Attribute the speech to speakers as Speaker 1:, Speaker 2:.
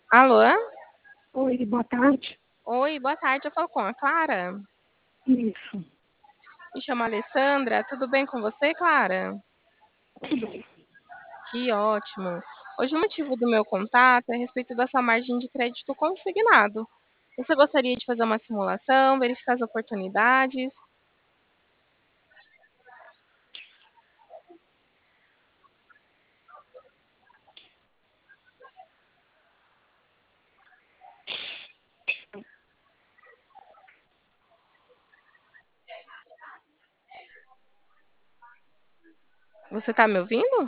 Speaker 1: Alô?
Speaker 2: Oi, boa tarde.
Speaker 1: Oi, boa tarde. Eu falo com a Clara.
Speaker 2: Isso,
Speaker 1: Me chamo Alessandra. Tudo bem com você, Clara?
Speaker 2: tudo bem.
Speaker 1: Que ótimo. Hoje o motivo do meu contato é a respeito da sua margem de crédito consignado. Você gostaria de fazer uma simulação, verificar as oportunidades? Você está me ouvindo?